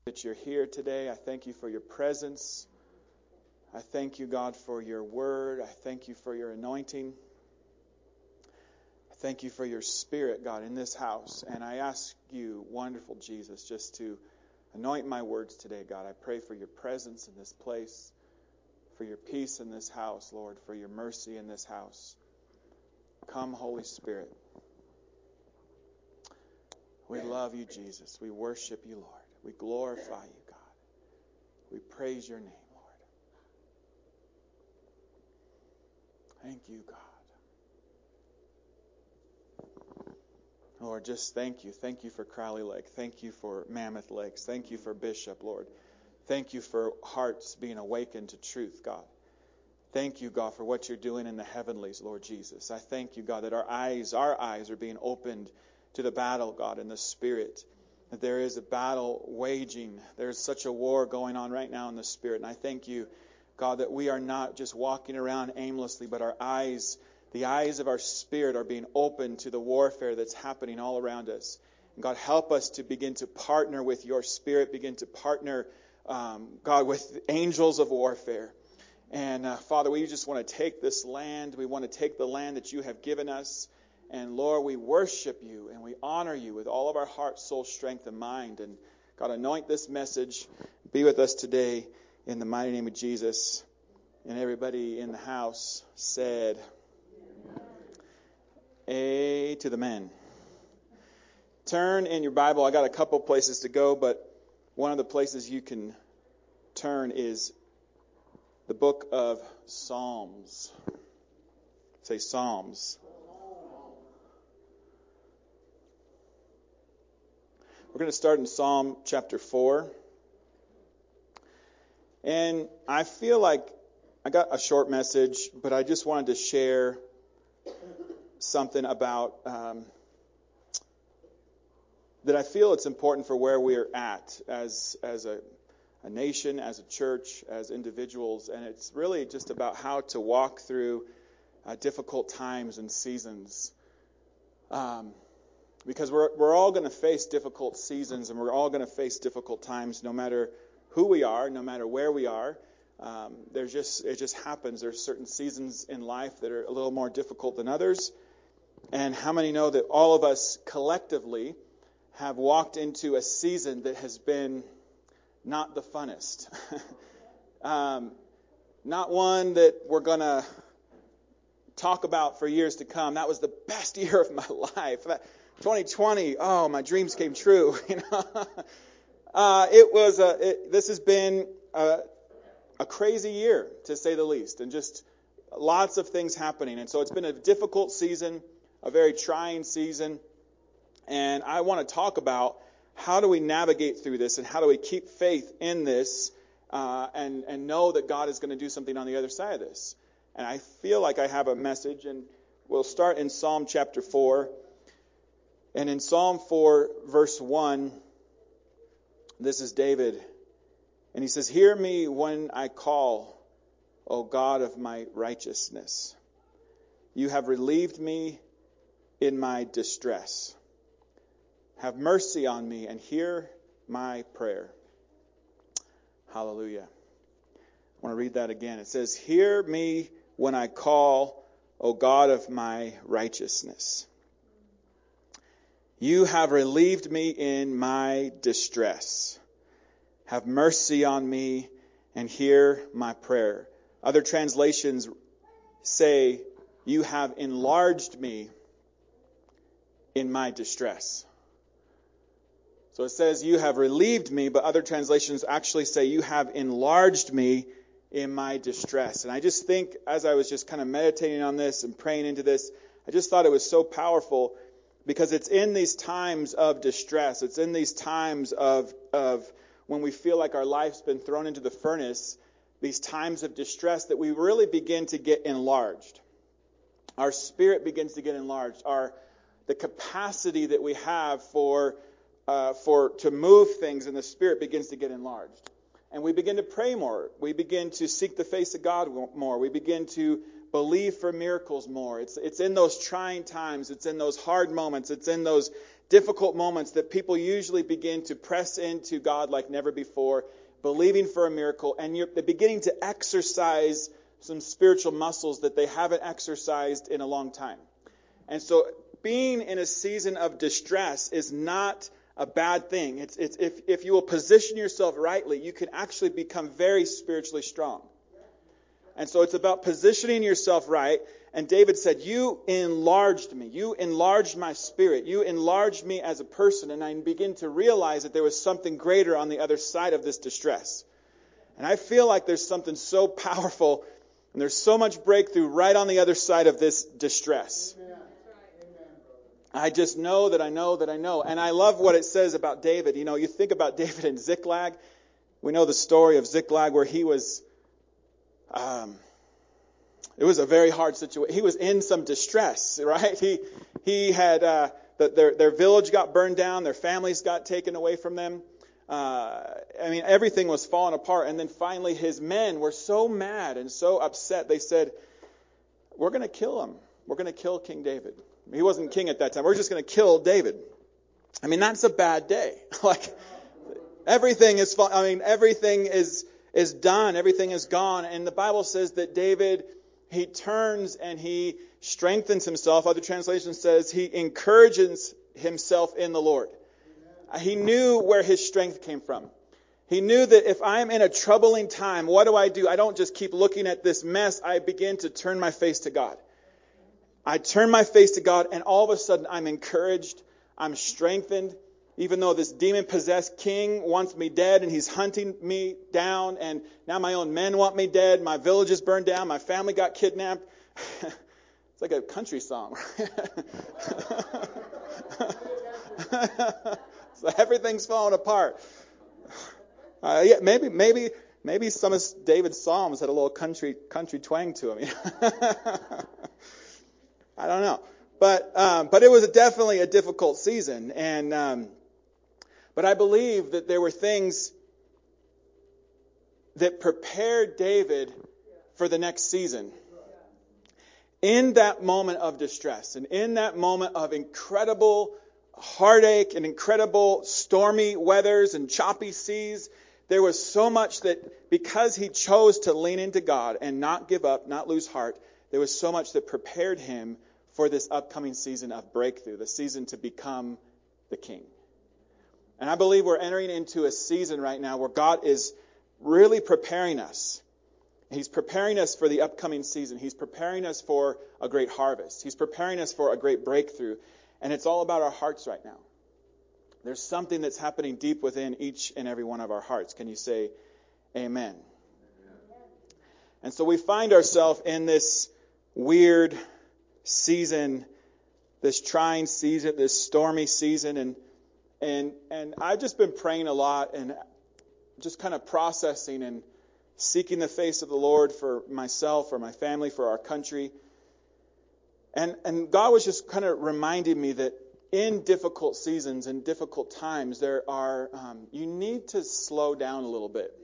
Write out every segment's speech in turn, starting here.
That you're here today. I thank you for your presence. I thank you, God, for your word. I thank you for your anointing. I thank you for your spirit, God, in this house. And I ask you, wonderful Jesus, just to anoint my words today, God. I pray for your presence in this place, for your peace in this house, Lord, for your mercy in this house. Come, Holy Spirit. We love you, Jesus. We worship you, Lord. We glorify you, God. We praise your name, Lord. Thank you, God. Lord, just thank you. Thank you for Crowley Lake. Thank you for Mammoth Lakes. Thank you for Bishop, Lord. Thank you for hearts being awakened to truth, God. Thank you, God, for what you're doing in the heavenlies, Lord Jesus. I thank you, God, that our eyes are being opened to the battle, God, in the Spirit. That there is a battle waging. There's such a war going on right now in the Spirit. And I thank you, God, that we are not just walking around aimlessly, but our eyes, the eyes of our spirit are being opened to the warfare that's happening all around us. And God, help us to begin to partner with your Spirit, begin to partner, God, with angels of warfare. And Father, we just want to take this land. We want to take the land that you have given us. And Lord, we worship you and we honor you with all of our heart, soul, strength, and mind. And God, anoint this message. Be with us today in the mighty name of Jesus. And everybody in the house said, A to the men. Turn in your Bible. I got a couple places to go, but one of the places you can turn is the book of Psalms. Say Psalms. We're going to start in Psalm chapter 4. And I feel like I got a short message, but I just wanted to share something about that I feel it's important for where we're at as a nation, as a church, as individuals. And it's really just about how to walk through difficult times and seasons. Because we're all going to face difficult seasons and we're all going to face difficult times no matter who we are, no matter where we are. It just happens. There's certain seasons in life that are a little more difficult than others. And how many know that all of us collectively have walked into a season that has been not the funnest. Not one that we're going to talk about for years to come. That was the best year of my life. 2020, oh, my dreams came true. This has been a crazy year, to say the least, and just lots of things happening. And so it's been a difficult season, a very trying season. And I want to talk about how do we navigate through this and how do we keep faith in this and know that God is going to do something on the other side of this. And I feel like I have a message, and we'll start in Psalm chapter 4. And in Psalm 4, verse 1, this is David. And he says, "Hear me when I call, O God of my righteousness. You have relieved me in my distress. Have mercy on me and hear my prayer." Hallelujah. I want to read that again. It says, "Hear me when I call, O God of my righteousness. You have relieved me in my distress. Have mercy on me and hear my prayer." Other translations say, "You have enlarged me in my distress." So it says, "You have relieved me," but other translations actually say, "You have enlarged me in my distress." And I just think, as I was just kind of meditating on this and praying into this, I just thought it was so powerful. Because it's in these times of distress, it's in these times of when we feel like our life's been thrown into the furnace, these times of distress, that we really begin to get enlarged. Our spirit begins to get enlarged. The capacity that we have to move things in the Spirit begins to get enlarged. And we begin to pray more. We begin to seek the face of God more. We begin to believe for miracles more. It's in those trying times. It's in those hard moments. It's in those difficult moments that people usually begin to press into God like never before, believing for a miracle, and they're beginning to exercise some spiritual muscles that they haven't exercised in a long time. And so being in a season of distress is not a bad thing. It's if you will position yourself rightly, you can actually become very spiritually strong. And so it's about positioning yourself right. And David said, you enlarged me. You enlarged my spirit. You enlarged me as a person. And I begin to realize that there was something greater on the other side of this distress. And I feel like there's something so powerful and there's so much breakthrough right on the other side of this distress. I just know that I know that I know. And I love what it says about David. You know, you think about David in Ziklag. We know the story of Ziklag where he was, it was a very hard situation. He was in some distress, right? He had, their village got burned down. Their families got taken away from them. I mean, everything was falling apart. And then finally his men were so mad and so upset. They said, we're going to kill him. We're going to kill King David. He wasn't king at that time. We're just going to kill David. I mean, that's a bad day. Like, everything is done. Everything is gone. And the Bible says that David, he turns and he strengthens himself. Other translations says he encourages himself in the Lord. He knew where his strength came from. He knew that if I'm in a troubling time, what do? I don't just keep looking at this mess. I begin to turn my face to God. I turn my face to God, and all of a sudden I'm encouraged. I'm strengthened. Even though this demon-possessed king wants me dead and he's hunting me down, and now my own men want me dead, my village is burned down, my family got kidnapped. It's like a country song. So everything's falling apart. Maybe some of David's psalms had a little country twang to them. I don't know, but it was definitely a difficult season, and but I believe that there were things that prepared David for the next season. In that moment of distress, and in that moment of incredible heartache and incredible stormy weathers and choppy seas, there was so much that because he chose to lean into God and not give up, not lose heart, there was so much that prepared him for this upcoming season of breakthrough, the season to become the king. And I believe we're entering into a season right now where God is really preparing us. He's preparing us for the upcoming season. He's preparing us for a great harvest. He's preparing us for a great breakthrough. And it's all about our hearts right now. There's something that's happening deep within each and every one of our hearts. Can you say amen? And so we find ourselves in this weird season, this trying season, this stormy season, and I've just been praying a lot and just kind of processing and seeking the face of the Lord for myself, for my family, for our country. And God was just kind of reminding me that in difficult seasons and difficult times, you need to slow down a little bit.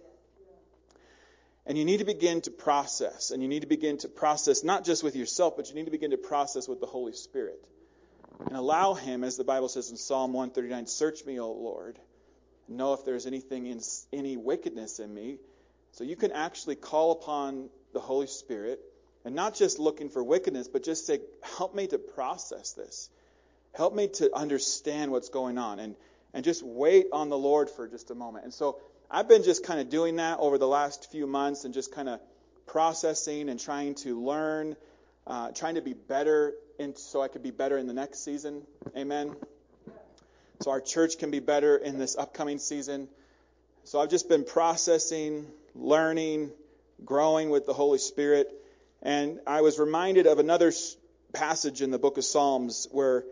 And you need to begin to process. And you need to begin to process not just with yourself, but you need to begin to process with the Holy Spirit. And allow Him, as the Bible says in Psalm 139, search me, O Lord. Know if there's any wickedness in me. So you can actually call upon the Holy Spirit. And not just looking for wickedness, but just say, help me to process this. Help me to understand what's going on. And just wait on the Lord for just a moment. And so I've been just kind of doing that over the last few months and just kind of processing and trying to learn, trying to be better so I could be better in the next season. Amen. So our church can be better in this upcoming season. So I've just been processing, learning, growing with the Holy Spirit. And I was reminded of another passage in the book of Psalms where,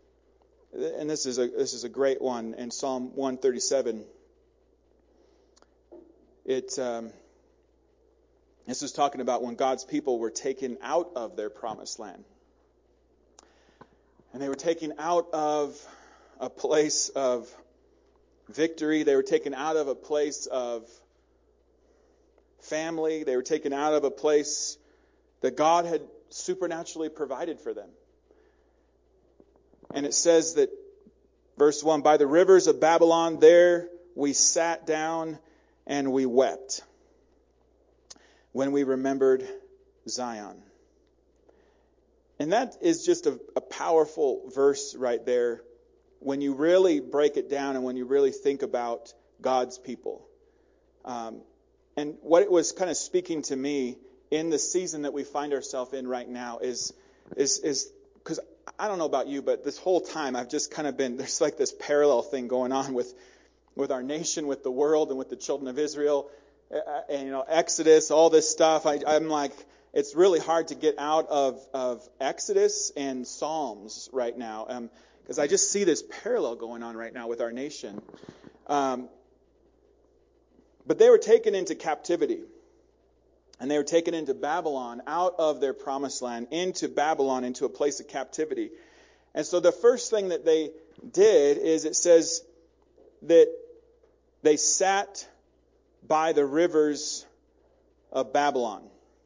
and this is a great one, in Psalm 137. This is talking about when God's people were taken out of their promised land. And they were taken out of a place of victory. They were taken out of a place of family. They were taken out of a place that God had supernaturally provided for them. And it says that Verse 1, by the rivers of Babylon, there we sat down and we wept when we remembered Zion. And that is just a powerful verse right there when you really break it down and when you really think about God's people. And what it was kind of speaking to me in the season that we find ourselves in right now is because I don't know about you, but this whole time I've just kind of been, there's like this parallel thing going on with our nation, with the world, and with the children of Israel, and Exodus, all this stuff. I'm like, it's really hard to get out of Exodus and Psalms right now, because I just see this parallel going on right now with our nation. But they were taken into captivity. And they were taken into Babylon, out of their promised land, into Babylon, into a place of captivity. And so the first thing that they did is it says that they sat by the rivers of Babylon.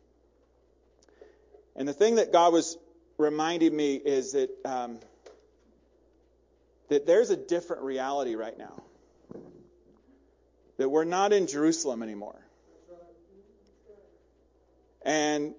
And the thing that God was reminding me is that that there's a different reality right now. That we're not in Jerusalem anymore. And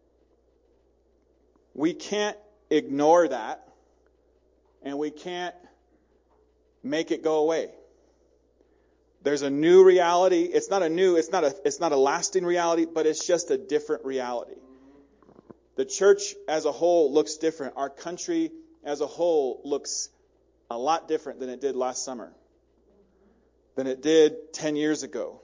we can't ignore that, and we can't make it go away. There's a new reality. It's not a lasting reality, but it's just a different reality. The church as a whole looks different. Our country as a whole looks a lot different than it did last summer, than it did 10 years ago.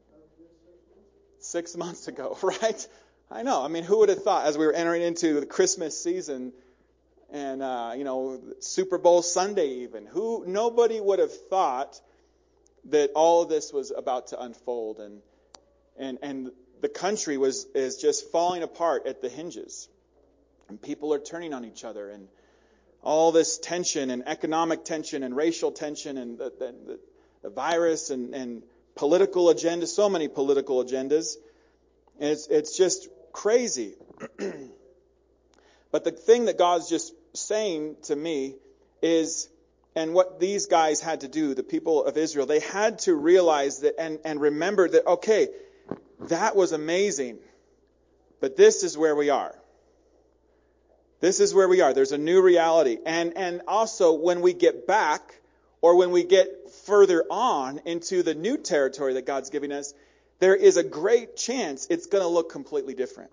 6 months ago, right? I know. I mean, who would have thought as we were entering into the Christmas season and, Super Bowl Sunday even, nobody would have thought that all of this was about to unfold and the country is just falling apart at the hinges. And people are turning on each other and all this tension and economic tension and racial tension and the virus and political agenda, so many political agendas. And it's just crazy. But the thing that God's just saying to me is, and what these guys had to do, the people of Israel, they had to realize that and remember that, okay, that was amazing, but this is where we are. This is where we are. There's a new reality. And also when we get back, or when we get further on into the new territory that God's giving us, there is a great chance it's going to look completely different.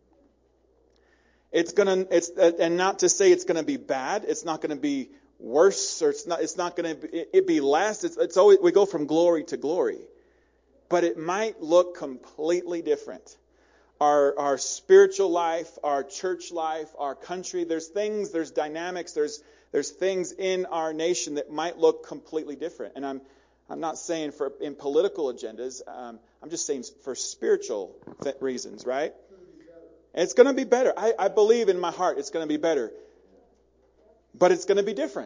And not to say it's going to be bad. It's not going to be worse, or it's not going to be less. It's always, we go from glory to glory, but it might look completely different. Our spiritual life, our church life, our country. There's things, there's dynamics, there's things in our nation that might look completely different. And I'm not saying in political agendas. I'm just saying for spiritual reasons, right? It's going to be better. I believe in my heart it's going to be better. But it's going to be different.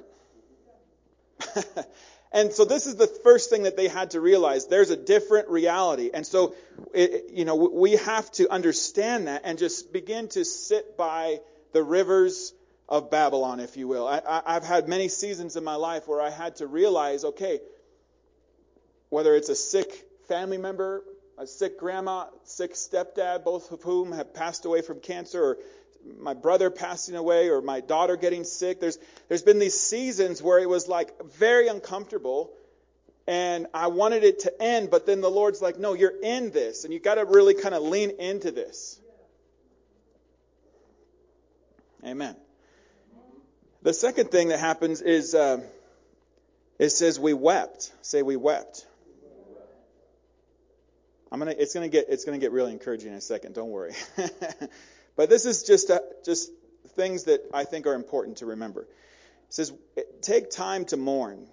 And so this is the first thing that they had to realize. There's a different reality. And so, we have to understand that and just begin to sit by the rivers of Babylon, if you will. I've had many seasons in my life where I had to realize, okay, whether it's a sick family member, a sick grandma, sick stepdad, both of whom have passed away from cancer, or my brother passing away, or my daughter getting sick. There's been these seasons where it was like very uncomfortable, and I wanted it to end, but then the Lord's like, no, you're in this, and you got to really kind of lean into this. Amen. The second thing that happens is it says we wept. Say we wept. It's gonna get really encouraging in a second. Don't worry. But this is just things that I think are important to remember. It says, take time to mourn.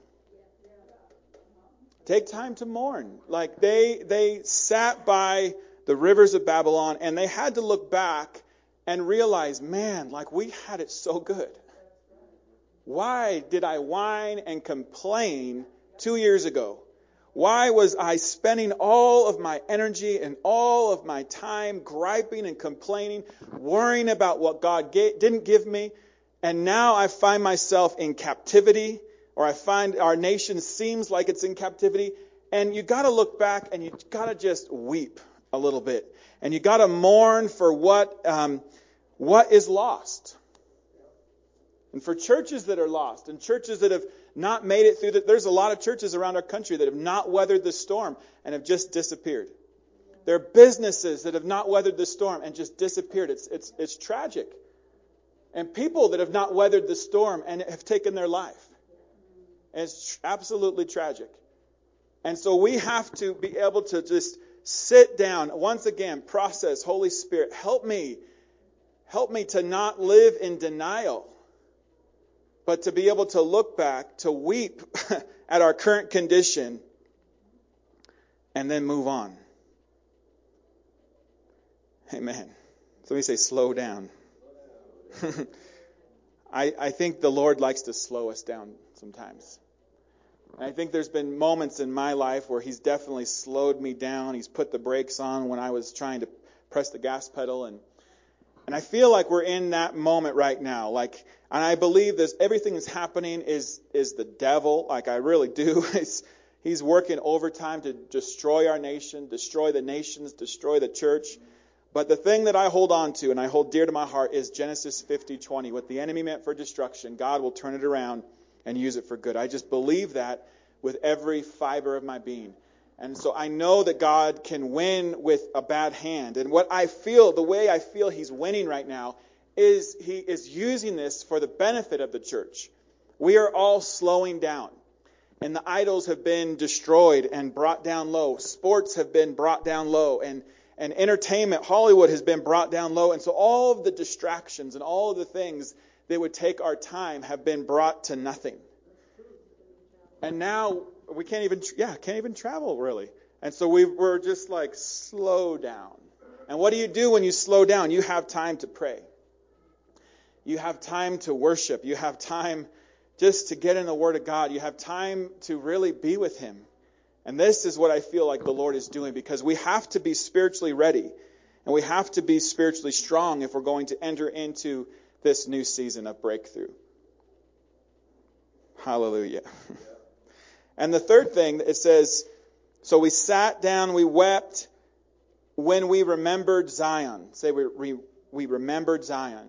Take time to mourn. Like they sat by the rivers of Babylon, and they had to look back and realize, man, like we had it so good. Why did I whine and complain 2 years ago? Why was I spending all of my energy and all of my time griping and complaining, worrying about what God didn't give me? And now I find myself in captivity. or I find our nation seems like it's in captivity. And you got to look back and you got to just weep a little bit. And you got to mourn for what is lost. And for churches that are lost and churches that have not made it through there's a lot of churches around our country that have not weathered the storm and have just disappeared. There are businesses that have not weathered the storm and just disappeared. It's tragic. And people that have not weathered the storm and have taken their life. And it's absolutely tragic. And so we have to be able to just sit down, once again, process, Holy Spirit, help me to not live in denial, but to be able to look back, to weep at our current condition, and then move on. Amen. So we say slow down. I think the Lord likes to slow us down sometimes. And I think there's been moments in my life where He's definitely slowed me down. He's put the brakes on when I was trying to press the gas pedal. And I feel like we're in that moment right now. And I believe everything that's happening is the devil. I really do. He's working overtime to destroy our nation, destroy the nations, destroy the church. But the thing that I hold on to and I hold dear to my heart is Genesis 50:20. What the enemy meant for destruction, God will turn it around and use it for good. I just believe that with every fiber of my being. And so I know that God can win with a bad hand. And the way I feel He's winning right now is He is using this for the benefit of the church. We are all slowing down. And the idols have been destroyed and brought down low. Sports have been brought down low. And entertainment, Hollywood has been brought down low. And so all of the distractions and all of the things that would take our time have been brought to nothing. And now we can't even travel really. And so we're just slow down. And what do you do when you slow down? You have time to pray. You have time to worship. You have time just to get in the Word of God. You have time to really be with Him. And this is what I feel like the Lord is doing, because we have to be spiritually ready. And we have to be spiritually strong if we're going to enter into this new season of breakthrough. Hallelujah. And the third thing, it says, so we sat down, we wept when we remembered Zion. Say we remembered Zion.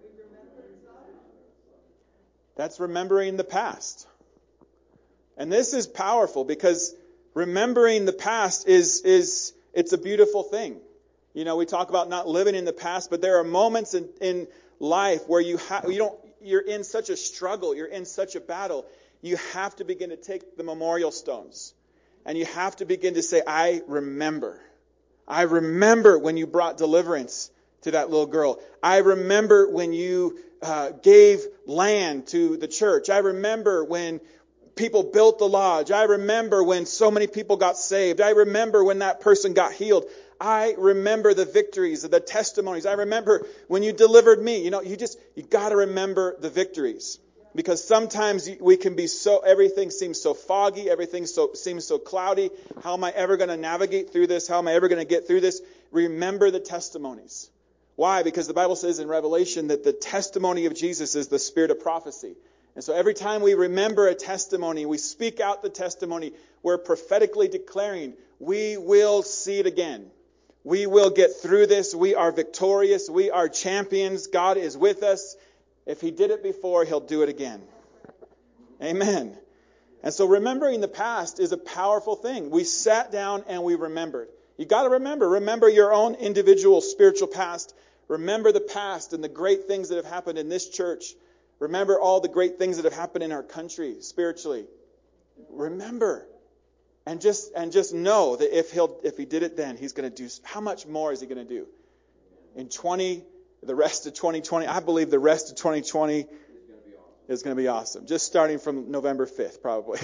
That's remembering the past. And this is powerful because remembering the past it's a beautiful thing. We talk about not living in the past, but there are moments in life where you're in such a struggle, you're in such a battle. You have to begin to take the memorial stones. And you have to begin to say, I remember. I remember when you brought deliverance to that little girl. I remember when you gave land to the church. I remember when people built the lodge. I remember when so many people got saved. I remember when that person got healed. I remember the victories, the testimonies. I remember when you delivered me. You got to remember the victories. Because sometimes we can be everything seems so foggy, everything seems so cloudy. How am I ever going to navigate through this? How am I ever going to get through this? Remember the testimonies. Why? Because the Bible says in Revelation that the testimony of Jesus is the spirit of prophecy. And so every time we remember a testimony, we speak out the testimony, we're prophetically declaring, we will see it again. We will get through this. We are victorious. We are champions. God is with us. If He did it before, He'll do it again. Amen. And so remembering the past is a powerful thing. We sat down and we remembered. You got to remember. Remember your own individual spiritual past. Remember the past and the great things that have happened in this church. Remember all the great things that have happened in our country spiritually. Remember. And just know that if He did it then, He's going to do. How much more is He going to do? In the rest of 2020, I believe the rest of 2020 is going to be awesome. Just starting from November 5th, probably.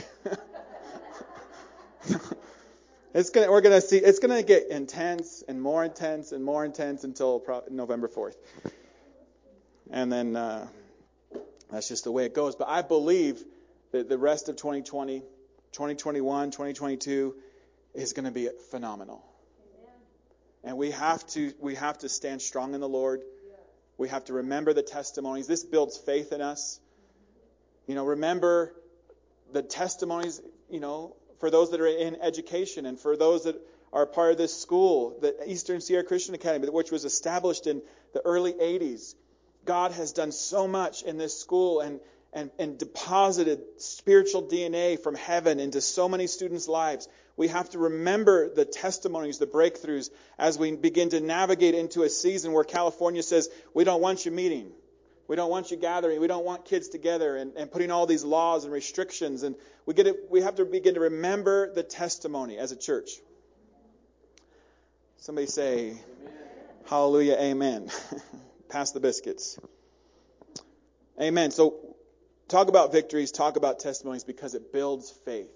We're going to see. It's going to get intense and more intense and more intense until November 4th, and then that's just the way it goes. But I believe that the rest of 2020, 2021, 2022 is going to be phenomenal. And we have to stand strong in the Lord. We have to remember the testimonies. This builds faith in us. Remember the testimonies, for those that are in education and for those that are part of this school, the Eastern Sierra Christian Academy, which was established in the early 80s. God has done so much in this school and deposited spiritual DNA from heaven into so many students' lives. We have to remember the testimonies, the breakthroughs, as we begin to navigate into a season where California says, we don't want you meeting. We don't want you gathering. We don't want kids together and putting all these laws and restrictions. And we have to begin to remember the testimony as a church. Somebody say, amen. Hallelujah, amen. Pass the biscuits. Amen. So talk about victories, talk about testimonies, because it builds faith.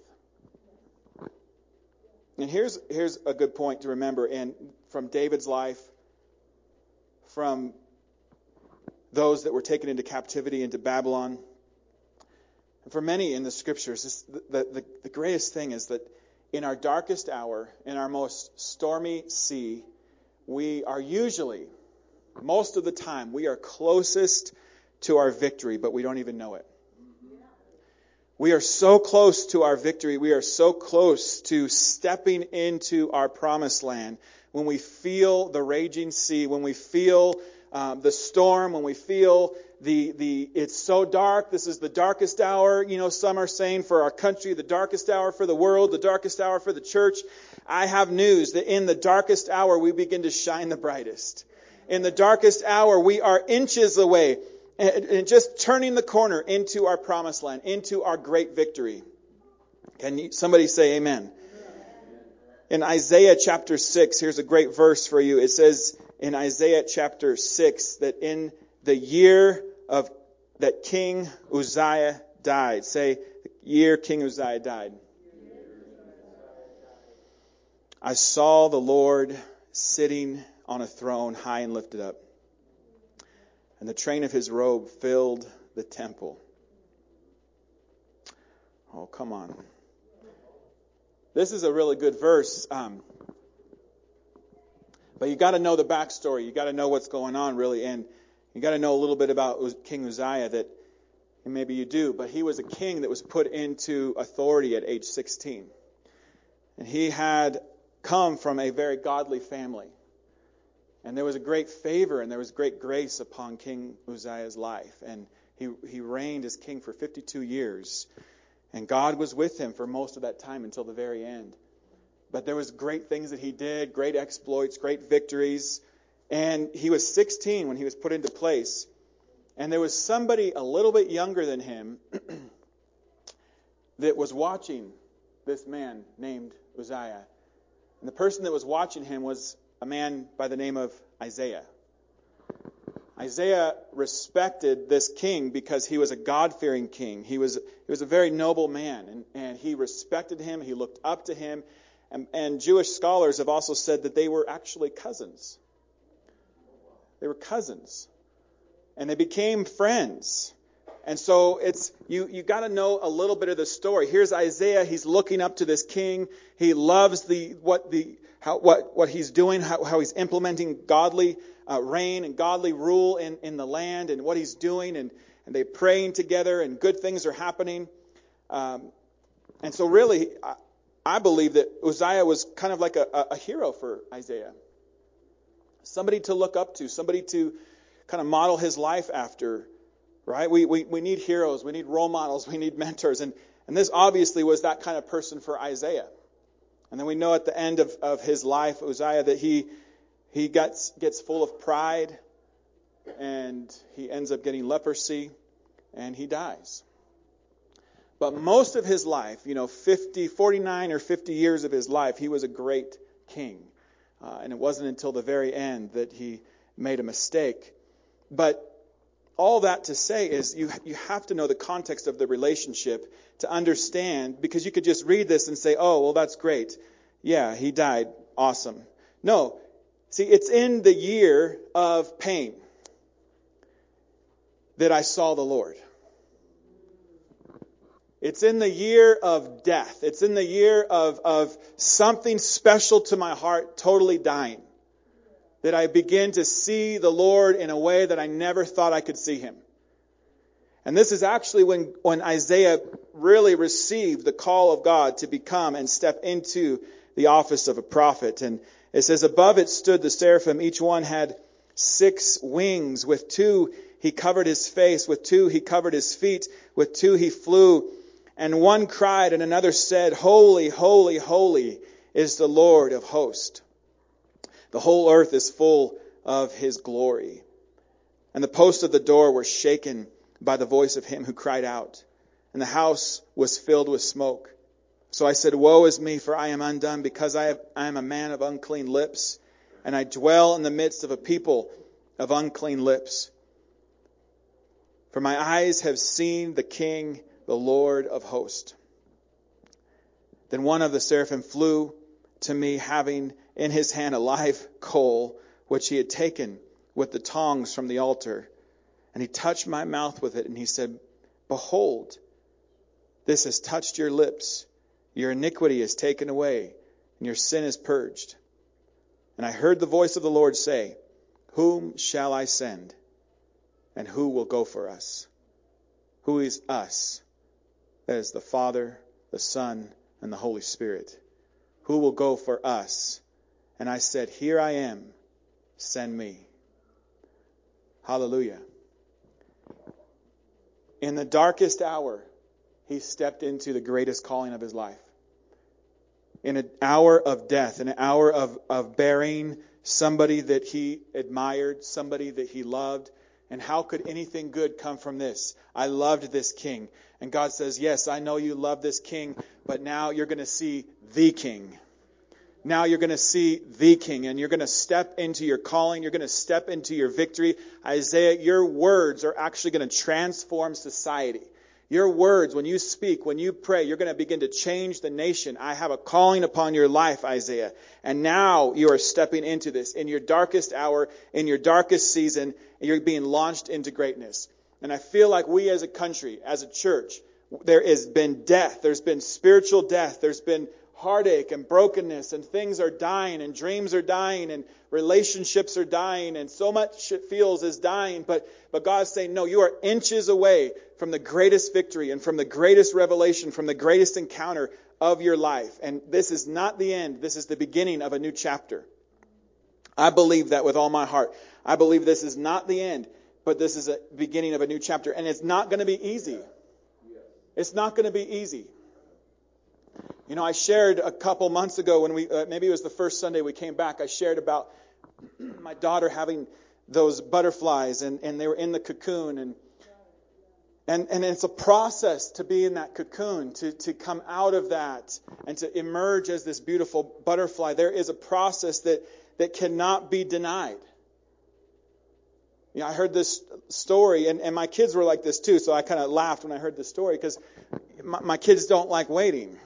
And here's a good point to remember from David's life, from those that were taken into captivity into Babylon. And for many in the scriptures, the greatest thing is that in our darkest hour, in our most stormy sea, we are usually, most of the time, we are closest to our victory, but we don't even know it. We are so close to our victory. We are so close to stepping into our promised land when we feel the raging sea, when we feel the storm, when we feel it's so dark. This is the darkest hour. Some are saying for our country, the darkest hour for the world, the darkest hour for the church. I have news that in the darkest hour, we begin to shine the brightest. In the darkest hour, we are inches away and just turning the corner into our promised land, into our great victory. Can somebody say amen? In Isaiah chapter 6, here's a great verse for you. It says in Isaiah chapter 6 that in the year that King Uzziah died. Say, the year King Uzziah died. I saw the Lord sitting on a throne high and lifted up, and the train of his robe filled the temple. Oh, come on. This is a really good verse. But you got to know the backstory. You got to know what's going on, really. And you got to know a little bit about King Uzziah, and maybe you do, but he was a king that was put into authority at age 16. And he had come from a very godly family. And there was a great favor and there was great grace upon King Uzziah's life. And he reigned as king for 52 years. And God was with him for most of that time until the very end. But there was great things that he did, great exploits, great victories. And he was 16 when he was put into place. And there was somebody a little bit younger than him that was watching this man named Uzziah. And the person that was watching him was a man by the name of Isaiah. Isaiah respected this king because he was a God-fearing king. He was a very noble man, and he respected him. He looked up to him. And Jewish scholars have also said that they were actually cousins. They were cousins. And they became friends. And so you got to know a little bit of the story. Here's Isaiah. He's looking up to this king. He loves what he's doing, how he's implementing godly reign and godly rule in the land, and what he's doing, and they're praying together, and good things are happening. And so really, I believe that Uzziah was kind of like a hero for Isaiah. Somebody to look up to, somebody to kind of model his life after, right? We need heroes, we need role models, we need mentors. And this obviously was that kind of person for Isaiah. And then we know at the end of his life, Uzziah, that he gets full of pride, and he ends up getting leprosy, and he dies. But most of his life, 49 or 50 years of his life, he was a great king. And it wasn't until the very end that he made a mistake. But all that to say is you have to know the context of the relationship to understand, because you could just read this and say, oh, well, that's great. Yeah, he died. Awesome. No. See, it's in the year of pain that I saw the Lord. It's in the year of death. It's in the year of something special to my heart totally dying, that I begin to see the Lord in a way that I never thought I could see him. And this is actually when Isaiah really received the call of God to become and step into the office of a prophet. And it says, above it stood the seraphim. Each one had 6 wings. With 2 he covered his face. With 2 he covered his feet. With 2 he flew. And one cried and another said, Holy, holy, holy is the Lord of hosts. The whole earth is full of his glory. And the posts of the door were shaken by the voice of him who cried out. And the house was filled with smoke. So I said, Woe is me, for I am undone, because I am a man of unclean lips, and I dwell in the midst of a people of unclean lips. For my eyes have seen the King, the Lord of hosts. Then one of the seraphim flew to me, having in his hand a live coal, which he had taken with the tongs from the altar. And he touched my mouth with it, and he said, Behold, this has touched your lips. Your iniquity is taken away, and your sin is purged. And I heard the voice of the Lord say, Whom shall I send? And who will go for us? Who is us? That is the Father, the Son, and the Holy Spirit. Who will go for us? And I said, Here I am. Send me. Hallelujah. In the darkest hour, he stepped into the greatest calling of his life. In an hour of death, in an hour of burying somebody that he admired, somebody that he loved. And how could anything good come from this? I loved this king. And God says, yes, I know you love this king, but now you're going to see the king. Now you're going to see the king, and you're going to step into your calling. You're going to step into your victory. Isaiah, your words are actually going to transform society. Your words, when you speak, when you pray, you're going to begin to change the nation. I have a calling upon your life, Isaiah. And now you are stepping into this. In your darkest hour, in your darkest season, you're being launched into greatness. And I feel like we as a country, as a church, there has been death. There's been spiritual death. There's been heartache and brokenness, and things are dying, and dreams are dying, and relationships are dying, and so much it feels is dying. But God's saying, no, you are inches away from the greatest victory and from the greatest revelation, from the greatest encounter of your life. And this is not the end. This is the beginning of a new chapter. I believe that with all my heart. I believe this is not the end, but this is a beginning of a new chapter. And it's not going to be easy. It's not going to be easy. You know, I shared a couple months ago when maybe it was the first Sunday we came back, I shared about my daughter having those butterflies and they were in the cocoon and it's a process to be in that cocoon, to come out of that and to emerge as this beautiful butterfly. There is a process that cannot be denied. You know, I heard this story and my kids were like this too, so I kind of laughed when I heard this story because my kids don't like waiting.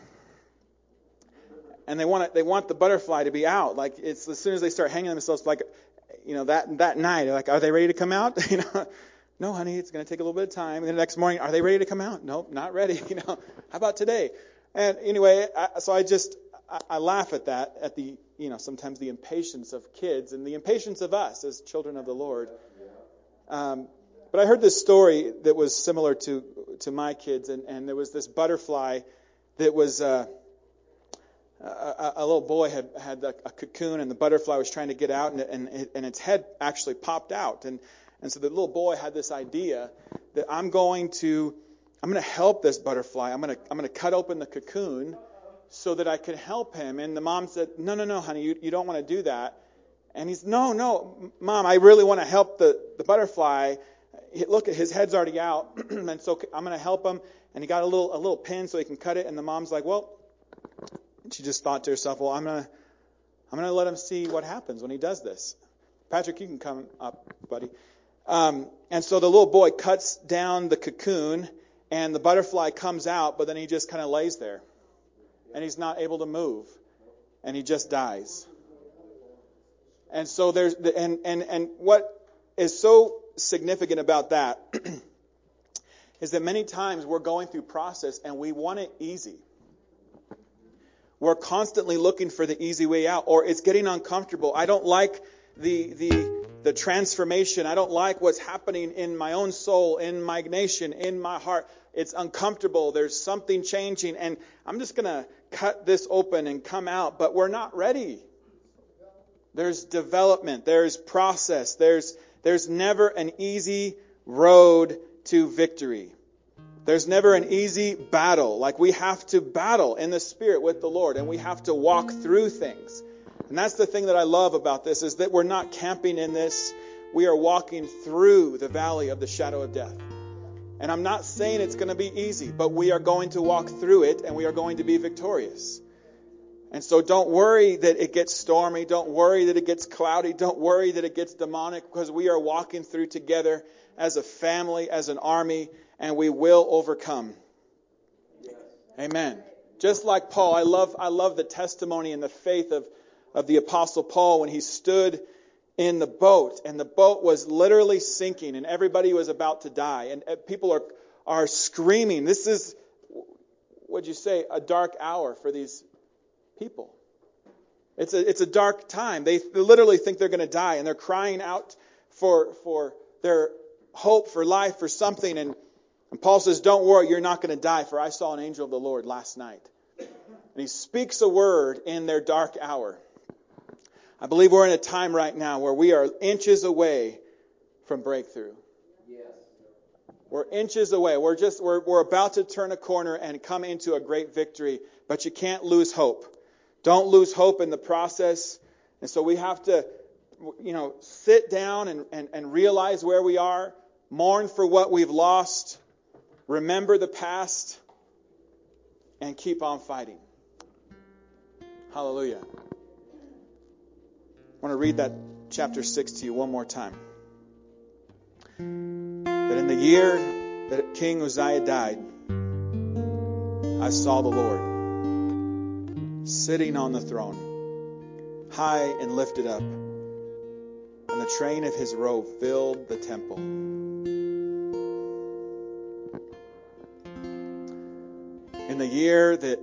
And they want the butterfly to be out. Like it's as soon as they start hanging themselves, like, you know, that night, like, are they ready to come out? You know, no, honey, it's going to take a little bit of time. And the next morning, are they ready to come out? Nope, not ready. You know, how about today? And anyway, I laugh at that, at the, you know, sometimes the impatience of kids and the impatience of us as children of the Lord. But I heard this story that was similar to my kids, and there was this butterfly that was. A little boy had a cocoon, and the butterfly was trying to get out, and its head actually popped out. And so the little boy had this idea that I'm going to help this butterfly. I'm going to cut open the cocoon so that I can help him. And the mom said, No, honey, you don't want to do that. And he's, No, Mom, I really want to help the butterfly. Look, his head's already out, and so I'm going to help him. And he got a little pin so he can cut it. And the mom's like, well. She just thought to herself, well, I'm gonna let him see what happens when he does this. Patrick, you can come up, buddy. And so the little boy cuts down the cocoon, and the butterfly comes out, but then he just kind of lays there, and he's not able to move, and he just dies. And so and what is so significant about that is that many times we're going through process and we want it easy. We're constantly looking for the easy way out, or it's getting uncomfortable. I don't like the the transformation. I don't like what's happening in my own soul, in my nation, in my heart. It's uncomfortable. There's something changing, and I'm just going to cut this open and come out, but we're not ready. There's development. There's process. There's never an easy road to victory. There's never an easy battle. Like, we have to battle in the Spirit with the Lord, and we have to walk through things. And that's the thing that I love about this, is that we're not camping in this. We are walking through the valley of the shadow of death. And I'm not saying it's going to be easy, but we are going to walk through it, and we are going to be victorious. And so don't worry that it gets stormy. Don't worry that it gets cloudy. Don't worry that it gets demonic, because we are walking through together as a family, as an army, and we will overcome. Amen. Just like Paul, I love the testimony and the faith of the Apostle Paul when he stood in the boat, and the boat was literally sinking, and everybody was about to die, and people are screaming. This is, what'd you say, a dark hour for these people. It's a dark time. They literally think they're going to die, and they're crying out for their hope, for life, for something. And Paul says, don't worry, you're not going to die, for I saw an angel of the Lord last night. And he speaks a word in their dark hour. I believe we're in a time right now where we are inches away from breakthrough. We're inches away. We're about to turn a corner and come into a great victory, but you can't lose hope. Don't lose hope in the process. And so we have to, sit down and realize where we are, mourn for what we've lost, remember the past, and keep on fighting. Hallelujah. I want to read that chapter 6 to you one more time. That in the year that King Uzziah died, I saw the Lord sitting on the throne, high and lifted up, and the train of his robe filled the temple. In the year that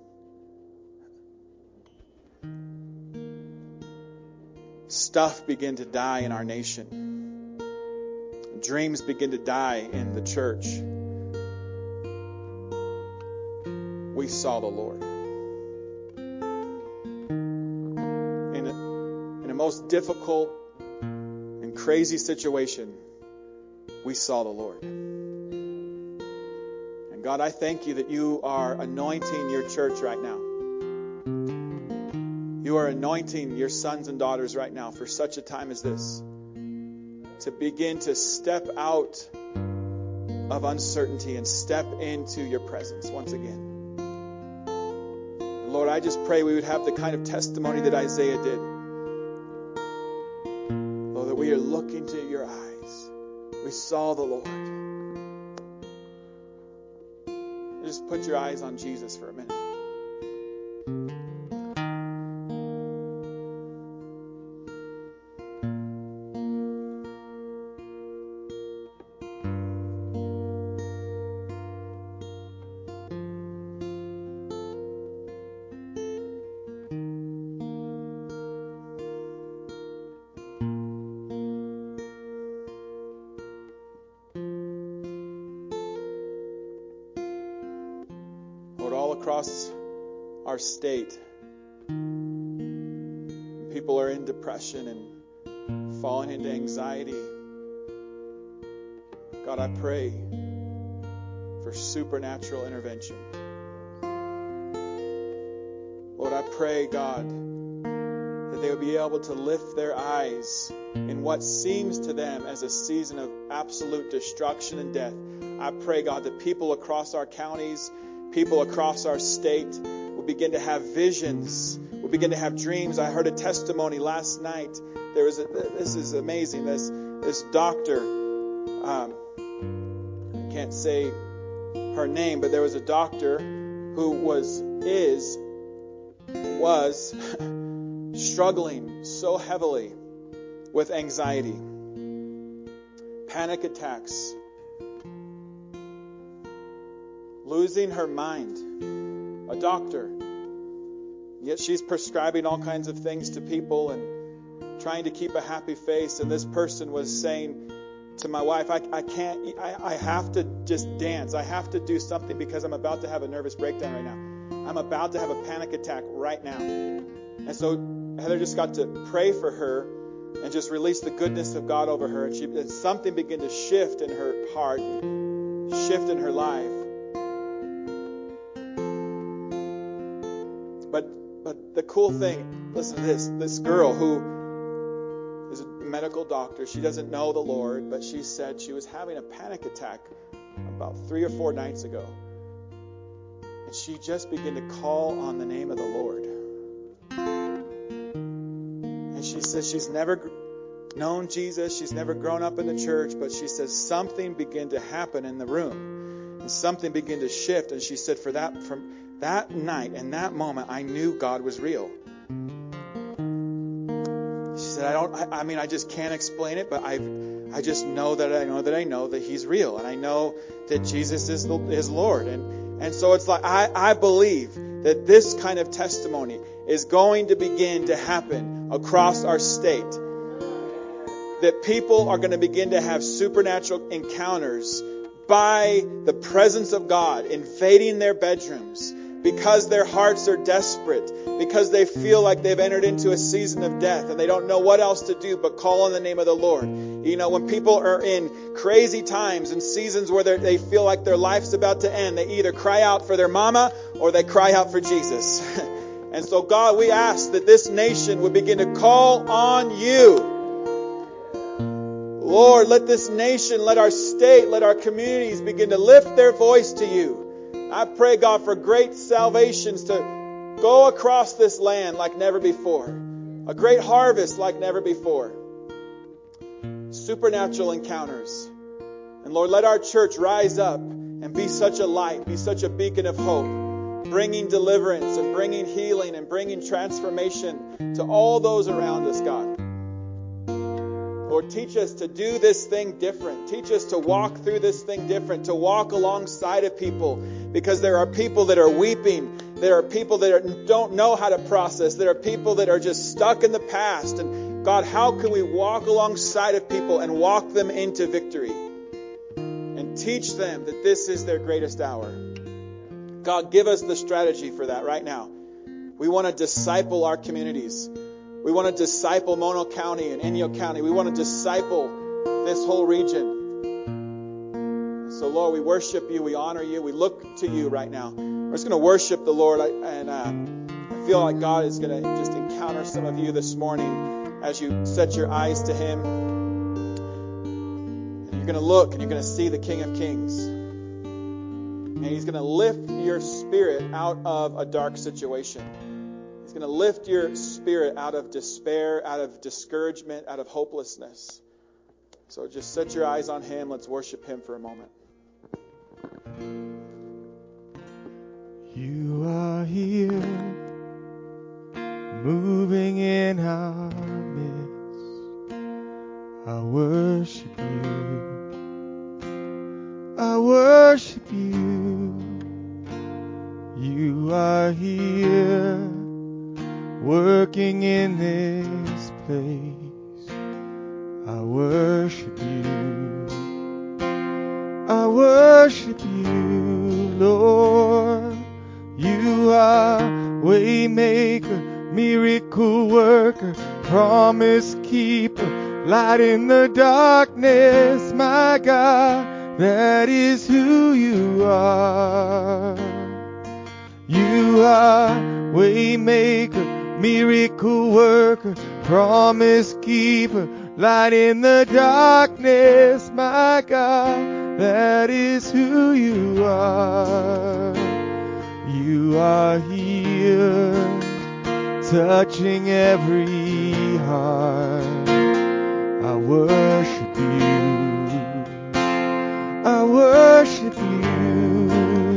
stuff began to die in our nation, dreams begin to die in the church, we saw the Lord. In a most difficult and crazy situation, we saw the Lord. And God, I thank you that you are anointing your church right now. You are anointing your sons and daughters right now for such a time as this, to begin to step out of uncertainty and step into your presence once again. And Lord, I just pray we would have the kind of testimony that Isaiah did. Lord, that we are looking to your eyes. We saw the Lord. Just put your eyes on Jesus for a minute. Across our state, people are in depression and falling into anxiety. God, I pray for supernatural intervention. Lord, I pray, God, that they would be able to lift their eyes in what seems to them as a season of absolute destruction and death. I pray, God, that people across our counties, people across our state will begin to have visions, will begin to have dreams. I heard a testimony last night. This is amazing. This doctor, I can't say her name, but there was a doctor who was struggling so heavily with anxiety, panic attacks, losing her mind. A doctor. Yet she's prescribing all kinds of things to people and trying to keep a happy face, and this person was saying to my wife, I have to just dance. I have to do something because I'm about to have a nervous breakdown right now. I'm about to have a panic attack right now. And so Heather just got to pray for her and just release the goodness of God over her. And something began to shift in her heart, shift in her life. But the cool thing, listen to this girl who is a medical doctor, she doesn't know the Lord, but she said she was having a panic attack about 3 or 4 nights ago. And she just began to call on the name of the Lord. And she says she's never known Jesus, she's never grown up in the church, but she says something began to happen in the room. And something began to shift. And she said from that night and that moment, I knew God was real. She said, I just can't explain it, but I just know that He's real. And I know that Jesus is Lord. And so it's like, I believe that this kind of testimony is going to begin to happen across our state. That people are going to begin to have supernatural encounters by the presence of God invading their bedrooms, because their hearts are desperate, because they feel like they've entered into a season of death and they don't know what else to do but call on the name of the Lord. You know, when people are in crazy times and seasons where they feel like their life's about to end, they either cry out for their mama or they cry out for Jesus. And so, God, we ask that this nation would begin to call on You. Lord, let this nation, let our state, let our communities begin to lift their voice to You. I pray, God, for great salvations to go across this land like never before. A great harvest like never before. Supernatural encounters. And Lord, let our church rise up and be such a light, be such a beacon of hope, bringing deliverance and bringing healing and bringing transformation to all those around us, God. Lord, teach us to do this thing different. Teach us to walk through this thing different, to walk alongside of people, because there are people that are weeping. There are people that don't know how to process. There are people that are just stuck in the past. And God, how can we walk alongside of people and walk them into victory and teach them that this is their greatest hour? God, give us the strategy for that right now. We want to disciple our communities. We want to disciple Mono County and Inyo County. We want to disciple this whole region. So, Lord, we worship You. We honor You. We look to You right now. We're just going to worship the Lord. I feel like God is going to just encounter some of you this morning as you set your eyes to Him. And you're going to look and you're going to see the King of Kings. And He's going to lift your spirit out of a dark situation. He's going to lift your spirit out of despair, out of discouragement, out of hopelessness. So just set your eyes on Him. Let's worship Him for a moment. You are here, moving in our midst. I worship You. I worship You. You are here, working in this place. I worship You. I worship You, Lord. You are waymaker, miracle worker, promise keeper, light in the darkness, my God, that is who You are. You are waymaker, miracle worker, promise keeper, light in the darkness, my God, that is who You are. You are here, touching every heart. I worship You. I worship You.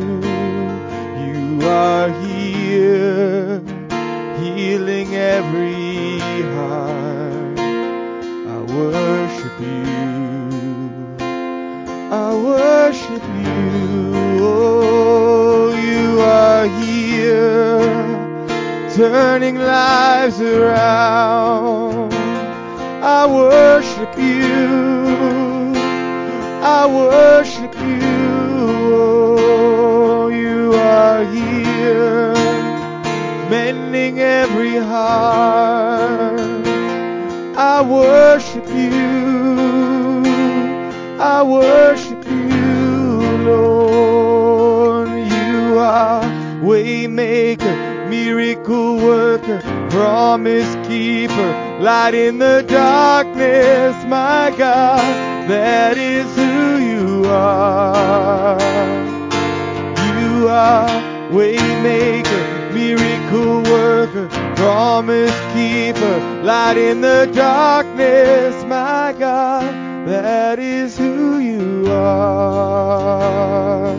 You are here, healing every heart. I worship You. I worship You. Oh, You are here, turning lives around. I worship you. I worship you. Oh, you are here, mending every heart. I worship you. I worship you, Lord. You are waymaker, miracle worker, promise keeper, light in the darkness, my God. That is who you are. You are waymaker, miracle worker, promise keeper, light in the darkness, my God. That is who you are.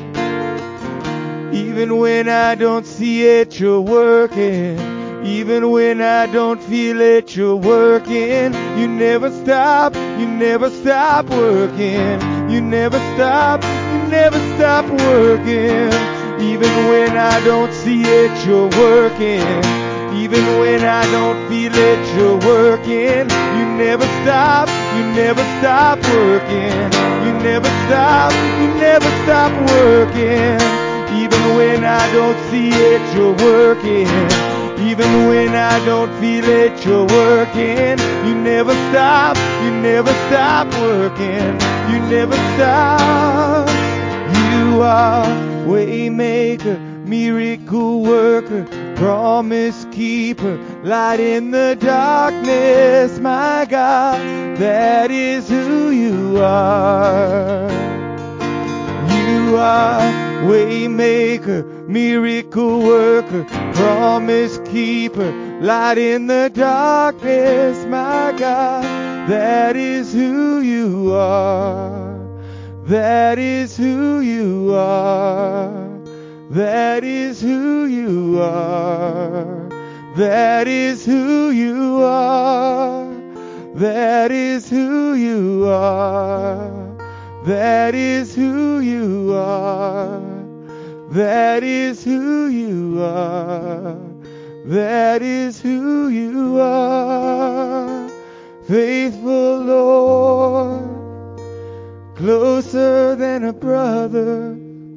Even when I don't see it, you're working. Even when I don't feel it, you're working. You never stop working. You never stop working. Even when I don't see it, you're working. Even when I don't feel it, you're working. You never stop working. You never stop working. Even when I don't see it, you're working. Even when I don't feel it, you're working. You never stop working. You never stop. You are waymaker, miracle worker, promise keeper, light in the darkness, my God. That is who you are. You are waymaker, miracle worker, promise keeper, light in the darkness, my God. That is who you are. That is who you are. That is who you are. That is who you are. That is who you are. That is who you are. That is who you are. That is who you are. Faithful Lord, closer than a brother.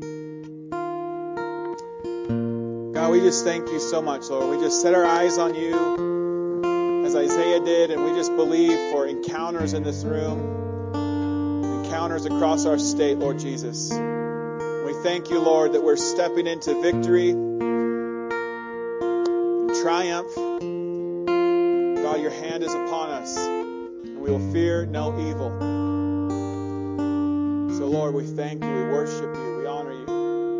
God, we just thank you so much, Lord. We just set our eyes on you as Isaiah did, and we just believe for encounters in this room, encounters across our state, Lord Jesus. We thank you, Lord, that we're stepping into victory and triumph. God, your hand is upon us, and we will fear no evil. So, Lord, we thank you, we worship you, we honor you.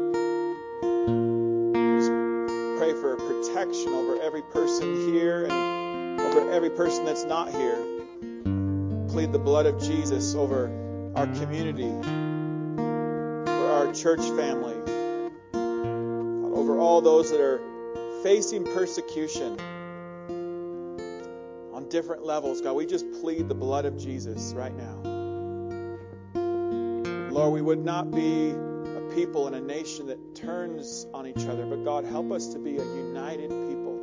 Just pray for protection over every person here and over every person that's not here. Plead the blood of Jesus over our community, for our church family, God, over all those that are facing persecution on different levels. God, we just plead the blood of Jesus right now. Lord, we would not be a people and a nation that turns on each other, but God, help us to be a united people.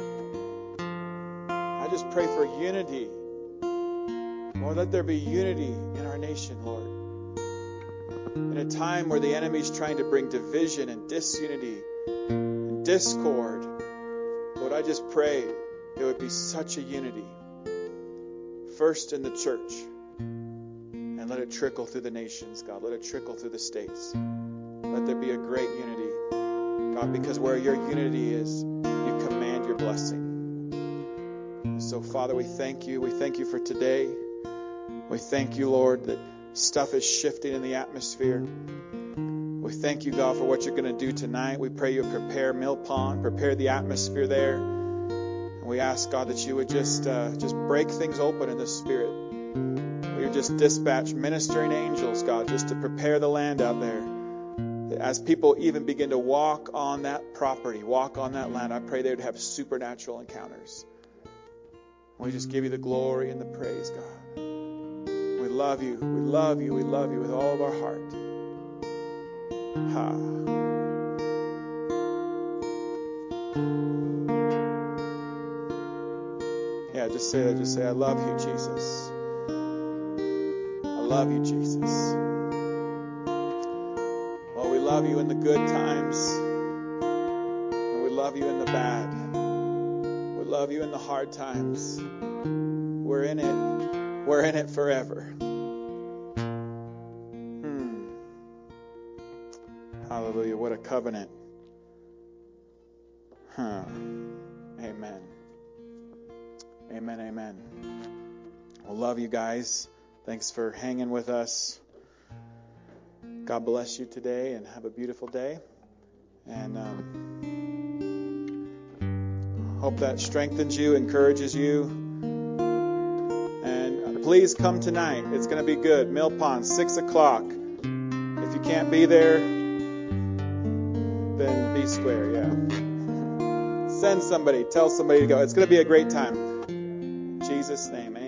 I just pray for unity. Lord, let there be unity in our nation, Lord. In a time where the enemy's trying to bring division and disunity and discord, Lord, I just pray there would be such a unity. First in the church, and let it trickle through the nations, God. Let it trickle through the states. Let there be a great unity, God, because where your unity is, you command your blessing. So, Father, we thank you. We thank you for today. We thank you, Lord, that stuff is shifting in the atmosphere. We thank you, God, for what you're going to do tonight. We pray you prepare Mill Pond, prepare the atmosphere there. And we ask, God, that you would just break things open in the Spirit. We would just dispatch ministering angels, God, just to prepare the land out there. As people even begin to walk on that property, walk on that land, I pray they would have supernatural encounters. We just give you the glory and the praise, God. We love you. We love you. We love you with all of our heart. Yeah, just say that. Just say, I love you, Jesus. I love you, Jesus. Oh, we love you in the good times. And we love you in the bad. We love you in the hard times. We're in it. We're in it forever. Hallelujah. What a covenant. Amen. Amen, amen. I love you guys. Thanks for hanging with us. God bless you today and have a beautiful day. And hope that strengthens you, encourages you. And please come tonight. It's going to be good. Mill Pond, 6 o'clock. If you can't be there, then be square, yeah. Send somebody. Tell somebody to go. It's going to be a great time. In Jesus' name, amen.